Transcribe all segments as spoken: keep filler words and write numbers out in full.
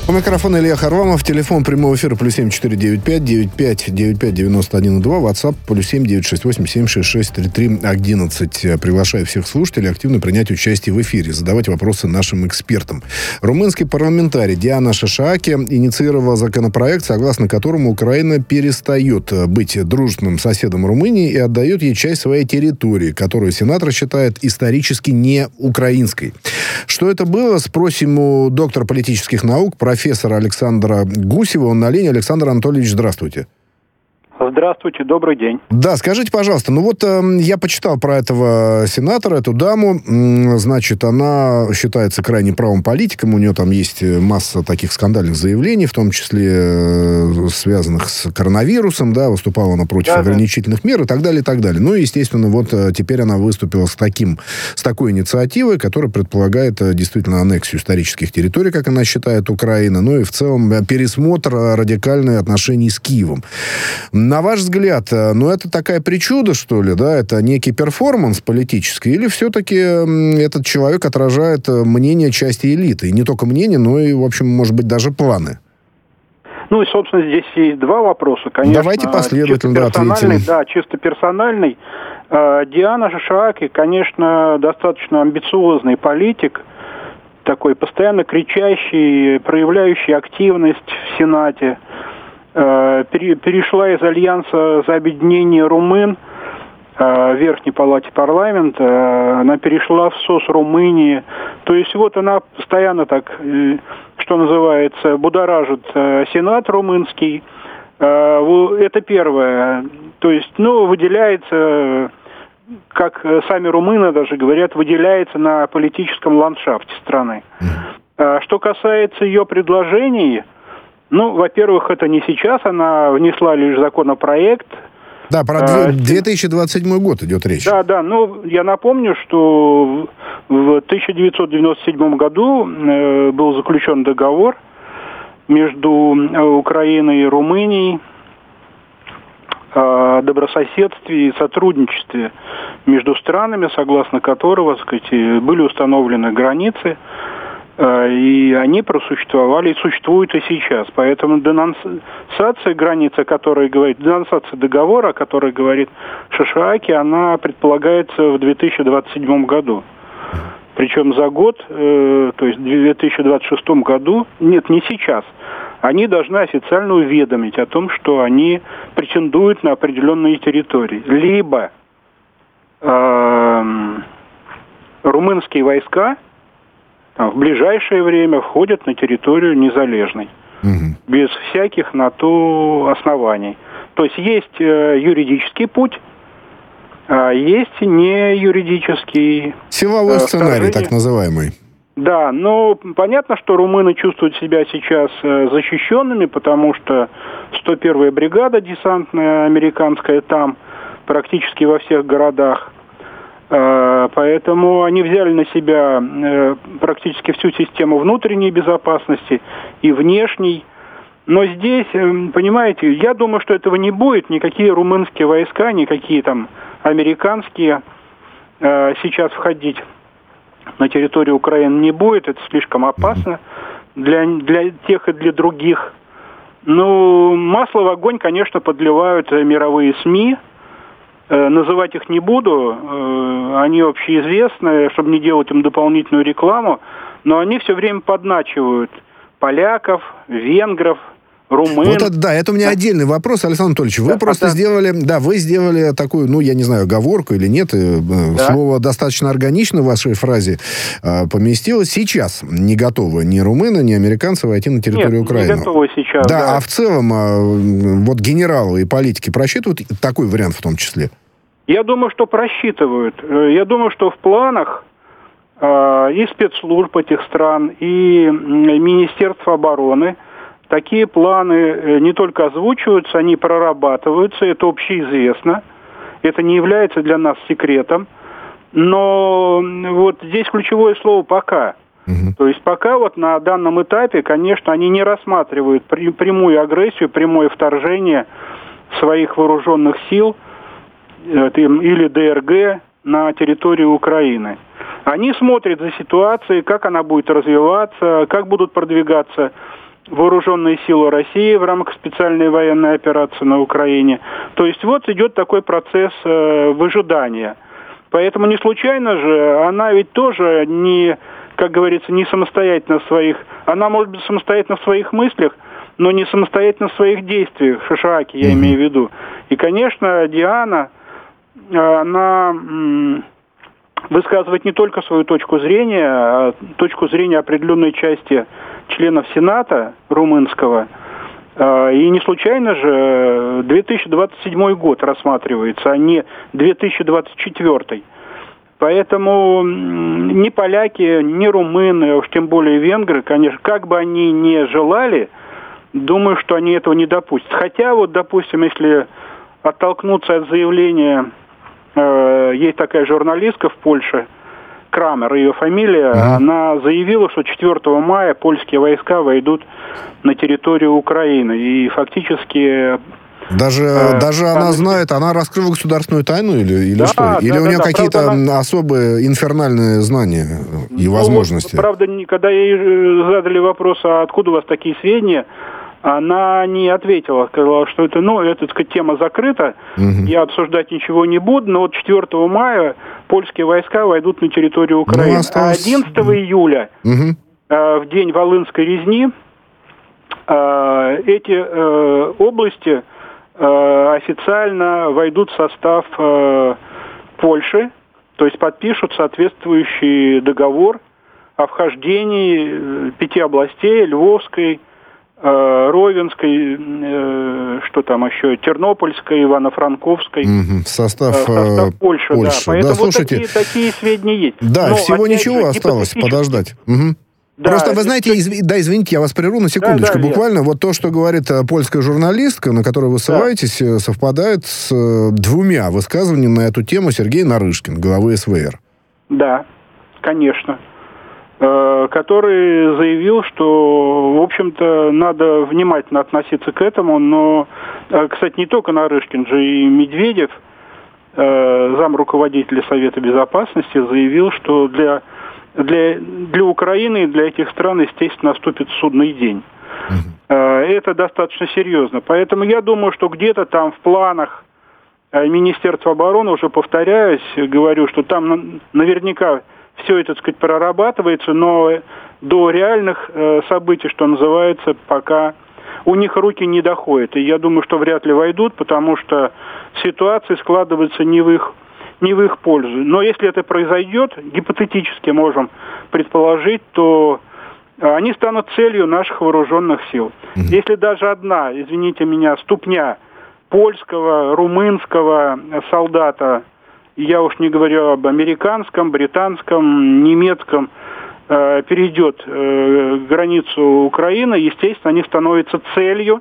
У микрофона Илья Харламов. Телефон прямого эфира плюс семь четыре девять пять девять пять девять пять девяносто один два. WhatsApp плюс семь девять шесть восемь семь шесть шесть три три одиннадцать. Приглашаю всех слушателей активно принять участие в эфире, задавать вопросы нашим экспертам. Румынский парламентарий Диана Шишааке инициировала законопроект, согласно которому Украина перестает быть дружным соседом Румынии и отдает ей часть своей территории, которую сенатор считает исторически не украинской. Что это было, спросим у доктора политических наук, профессора Александра Гусева. Он на линии. Александр Анатольевич, здравствуйте. Здравствуйте, добрый день. Да, скажите, пожалуйста, ну вот э, я почитал про этого сенатора, эту даму. М, значит, она считается крайне правым политиком. У нее там есть масса таких скандальных заявлений, в том числе э, связанных с коронавирусом, да, выступала она против да, ограничительных да. мер и так далее, и так далее. Ну и, естественно, вот э, теперь она выступила с таким, с такой инициативой, которая предполагает э, действительно аннексию исторических территорий, как она считает, Украины, ну и в целом пересмотр э, радикальных отношений с Киевом. На ваш взгляд, ну, это такая причуда, что ли, да? Это некий перформанс политический? Или все-таки этот человек отражает мнение части элиты? И не только мнение, но и, в общем, может быть, даже планы? Ну, и, собственно, здесь есть два вопроса. Конечно, давайте последовательно да, ответим. Да, чисто персональный. Диана Шишааке, конечно, достаточно амбициозный политик, такой постоянно кричащий, проявляющий активность в Сенате. Перешла из Альянса за объединение румын в Верхней палате парламента, она перешла в СОС Румынии. То есть вот она постоянно так, что называется, будоражит Сенат румынский. Это первое. То есть, ну, выделяется, как сами румыны даже говорят, выделяется на политическом ландшафте страны. Что касается ее предложений, ну, во-первых, это не сейчас, она внесла лишь законопроект. Да, про две тысячи двадцать седьмой год идет речь. Да, да, ну, я напомню, что в тысяча девятьсот девяносто седьмом году э, был заключен договор между Украиной и Румынией о добрососедстве и сотрудничестве между странами, согласно которого, так сказать, были установлены границы, и они просуществовали и существуют и сейчас. Поэтому денонсация границы, о которой говорит, денонсация договора, о которой говорит Шишааке, она предполагается в две тысячи двадцать седьмом году. Причем за год, э, то есть в две тысячи двадцать шестом году, нет, не сейчас, они должны официально уведомить о том, что они претендуют на определенные территории. Либо э, румынские войска в ближайшее время входят на территорию незалежной, угу. без всяких на то оснований. То есть есть э, юридический путь, а есть не юридический. Силовой э, сценарий, так называемый. Да, но понятно, что румыны чувствуют себя сейчас э, защищенными, потому что сто первая бригада десантная американская там, практически во всех городах. Поэтому они взяли на себя практически всю систему внутренней безопасности и внешней. Но здесь, понимаете, я думаю, что этого не будет. Никакие румынские войска, никакие там американские сейчас входить на территорию Украины не будет. Это слишком опасно для, для тех и для других. Ну, масло в огонь, конечно, подливают мировые СМИ. Называть их не буду, они общеизвестны, чтобы не делать им дополнительную рекламу, но они все время подначивают поляков, венгров, румын. Вот это, да, это у меня отдельный вопрос, Александр Анатольевич. Вы да, просто да. сделали, да, вы сделали такую, ну, я не знаю, оговорку или нет, да. слово достаточно органично в вашей фразе э, поместилось. Сейчас не готовы ни румыны, ни американцы войти на территорию нет, Украины. Не готовы сейчас. Да, да, а в целом э, вот генералы и политики просчитывают такой вариант в том числе? Я думаю, что просчитывают. Я думаю, что в планах э, и спецслужб этих стран, и Министерства обороны такие планы не только озвучиваются, они прорабатываются, это общеизвестно, это не является для нас секретом, но вот здесь ключевое слово «пока». Угу. То есть пока вот на данном этапе, конечно, они не рассматривают прямую агрессию, прямое вторжение своих вооруженных сил или ДРГ на территорию Украины. Они смотрят за ситуацией, как она будет развиваться, как будут продвигаться вооруженные силы России в рамках специальной военной операции на Украине. То есть вот идет такой процесс э, выжидания. Поэтому не случайно же, она ведь тоже не, как говорится, не самостоятельно в своих... Она может быть самостоятельно в своих мыслях, но не самостоятельно в своих действиях, Шишаки, я mm-hmm. имею в виду. И, конечно, Диана, она м, высказывает не только свою точку зрения, а точку зрения определенной части членов Сената румынского. И не случайно же две тысячи двадцать седьмой год рассматривается, а не две тысячи двадцать четвёртый. Поэтому ни поляки, ни румыны, а уж тем более венгры, конечно, как бы они ни желали, думаю, что они этого не допустят. Хотя вот, допустим, если оттолкнуться от заявления, э, есть такая журналистка в Польше, Крамер, ее фамилия, mm-hmm. она заявила, что четвёртого мая польские войска войдут на территорию Украины. И фактически... Даже, э, даже она, она знает, она раскрыла государственную тайну или, или да, что? Или да, у нее да, какие-то правда, особые инфернальные знания и ну, возможности? Правда, когда ей задали вопрос, а откуда у вас такие сведения, она не ответила, сказала, что это, ну, эта, так сказать, тема закрыта, угу. я обсуждать ничего не буду, но вот четвёртого мая польские войска войдут на территорию Украины. Ну, осталось... А одиннадцатого июля, угу. э, в день Волынской резни, э, эти э, области э, официально войдут в состав э, Польши, то есть подпишут соответствующий договор о вхождении пяти областей, Львовской, Ровенской, э, что там еще, Тернопольской, Ивано-Франковской. Mm-hmm. В состав, в состав Польши, Польши. Да. Поэтому да, слушайте, вот такие, такие сведения есть. Да, Но, всего ничего же, осталось подождать. Угу. Да, Просто вы знаете, из... да, извините, я вас прерву на секундочку. Да, да, Буквально я... вот то, что говорит польская журналистка, на которую вы ссылаетесь, да. совпадает с двумя высказываниями на эту тему Сергея Нарышкина, главы СВР. Да, конечно. Который заявил, что, в общем-то, надо внимательно относиться к этому, но, кстати, не только Нарышкин же и Медведев, зам руководителя Совета Безопасности, заявил, что для, для, для Украины и для этих стран, естественно, наступит судный день. Mm-hmm. Это достаточно серьезно. Поэтому я думаю, что где-то там в планах Министерства обороны, уже повторяюсь, говорю, что там наверняка все это, так сказать, прорабатывается, но до реальных э, событий, что называется, пока у них руки не доходят. И я думаю, что вряд ли войдут, потому что ситуация складывается не в их, не в их пользу. Но если это произойдет, гипотетически можем предположить, то они станут целью наших вооруженных сил. Mm-hmm. Если даже одна, извините меня, ступня польского, румынского солдата, я уж не говорю об американском, британском, немецком, э, перейдет э, границу Украины, естественно, они становятся целью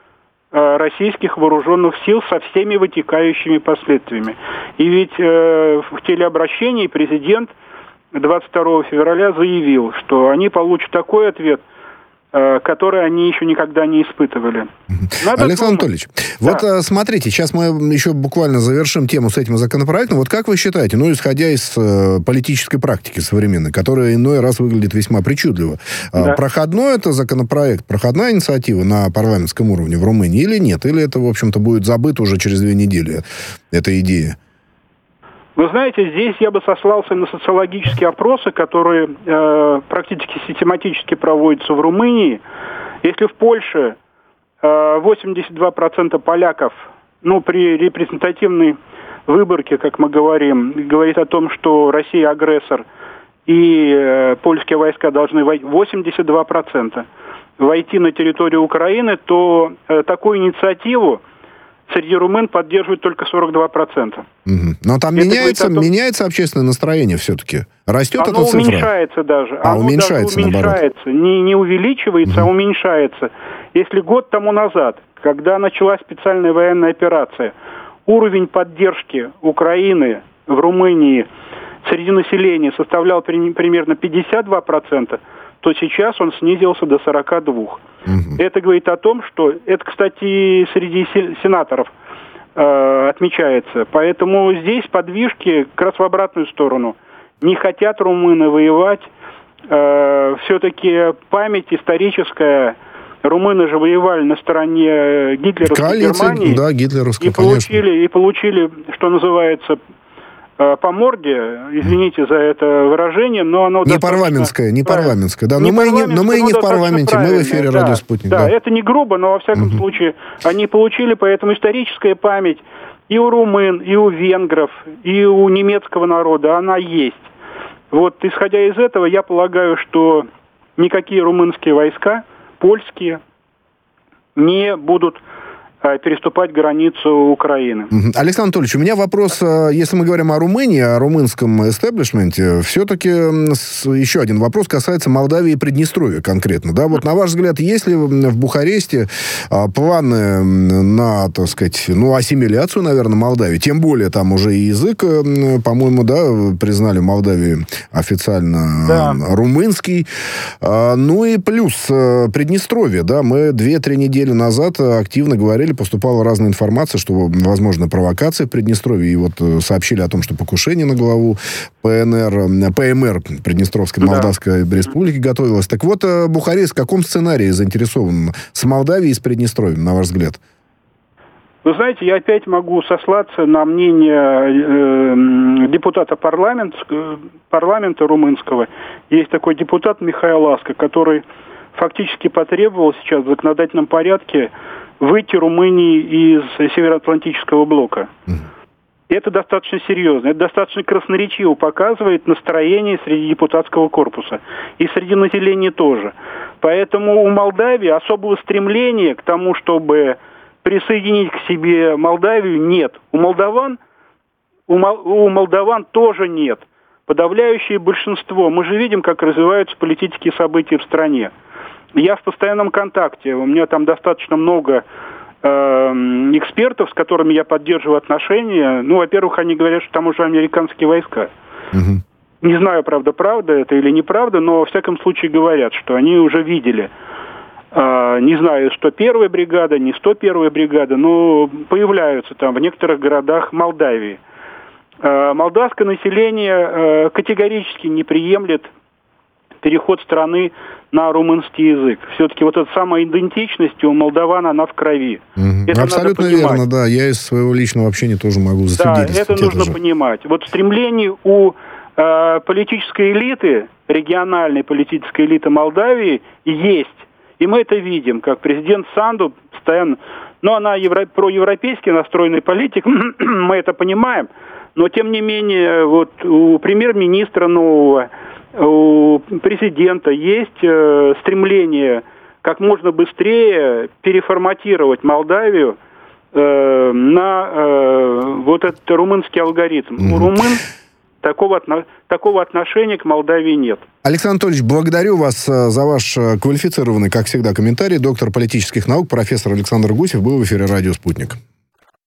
э, российских вооруженных сил со всеми вытекающими последствиями. И ведь э, в телеобращении президент двадцать второго февраля заявил, что они получат такой ответ, которые они еще никогда не испытывали. Надо Александр думать. Анатольевич, да. вот смотрите, сейчас мы еще буквально завершим тему с этим законопроектом. Вот как вы считаете, ну, исходя из э, политической практики современной, которая иной раз выглядит весьма причудливо, да. э, проходной это законопроект, проходная инициатива на парламентском уровне в Румынии или нет? Или это, в общем-то, будет забыто уже через две недели, эта идея? Вы знаете, здесь я бы сослался на социологические опросы, которые э, практически систематически проводятся в Румынии. Если в Польше э, восемьдесят два процента поляков, ну, при репрезентативной выборке, как мы говорим, говорит о том, что Россия агрессор и э, польские войска должны войти, восемьдесят два процента войти на территорию Украины, то э, такую инициативу среди румын поддерживают только сорок два процента. Угу. Но там меняется, том... меняется общественное настроение все-таки? Растет Оно эта цифра? Оно уменьшается даже. А, Оно уменьшается, даже уменьшается. наоборот. Не, не увеличивается, угу. а уменьшается. Если год тому назад, когда началась специальная военная операция, уровень поддержки Украины в Румынии среди населения составлял при, примерно пятьдесят два процента, то сейчас он снизился до сорок два процента. Угу. Это говорит о том, что... Это, кстати, среди сенаторов э, отмечается. Поэтому здесь подвижки как раз в обратную сторону. Не хотят румыны воевать. Э, все-таки память историческая Румыны же воевали на стороне гитлеровской Коалиция, Германии. Да, гитлеровской, и получили, и получили, что называется, по морде, извините за это выражение, но оно не парламентское, не парламентское, да, но, не мы, не, но мы и не в парламенте, мы в эфире да, «Радио Спутник». Да, да, это не грубо, но во всяком угу. случае они получили, поэтому историческая память и у румын, и у венгров, и у немецкого народа, она есть. Вот, исходя из этого, я полагаю, что никакие румынские войска, польские, не будут переступать границу Украины. Александр Анатольевич, у меня вопрос, если мы говорим о Румынии, о румынском эстеблишменте, все-таки еще один вопрос касается Молдавии и Приднестровья конкретно. Да? Вот на ваш взгляд, есть ли в Бухаресте планы на, так сказать, ну, ассимиляцию, наверное, Молдавии? Тем более там уже и язык, по-моему, да, признали в Молдавии официально да. румынский. Ну и плюс Приднестровье, да, мы две-три недели назад активно говорили, поступала разная информация, что, возможно, провокация в Приднестровье. И вот сообщили о том, что покушение на главу ПНР, ПМР, Приднестровской Молдавской да. Республики, готовилось. Так вот, Бухарест в каком сценарии заинтересован? С Молдавией и с Приднестровьем, на ваш взгляд? Вы знаете, я опять могу сослаться на мнение э, депутата парламента, парламента румынского. Есть такой депутат Михаил Ласка, который фактически потребовал сейчас в законодательном порядке выйти Румынии из Североатлантического блока. Mm. Это достаточно серьезно, это достаточно красноречиво показывает настроение среди депутатского корпуса и среди населения тоже. Поэтому у Молдавии особого стремления к тому, чтобы присоединить к себе Молдавию, нет. У молдаван, у, мол, у молдаван тоже нет. Подавляющее большинство. Мы же видим, как развиваются политические события в стране. Я в постоянном контакте. У меня там достаточно много э, экспертов, с которыми я поддерживаю отношения. Ну, во-первых, они говорят, что там уже американские войска. Угу. Не знаю, правда, правда это или неправда, но во всяком случае говорят, что они уже видели. Э, не знаю, сто первая бригада, не сто первая бригада, но появляются там в некоторых городах Молдавии. Э, молдавское население э, категорически не приемлет переход страны на румынский язык. Все-таки вот эта самая идентичность у молдаван, она в крови. Mm-hmm. Это абсолютно верно, да. Я из своего личного общения тоже могу засвидетельствовать. Да, это нужно это понимать. Вот стремление у э, политической элиты, региональной политической элиты Молдавии есть. И мы это видим, как президент Санду постоянно... Ну, она евро... проевропейски настроенный политик, мы это понимаем, но, тем не менее, вот у премьер-министра нового, у президента есть э, стремление как можно быстрее переформатировать Молдавию э, на э, вот этот румынский алгоритм. Mm-hmm. У румын такого, такого отношения к Молдавии нет. Александр Анатольевич, благодарю вас за ваш квалифицированный, как всегда, комментарий. Доктор политических наук, профессор Александр Гусев был в эфире «Радио Спутник».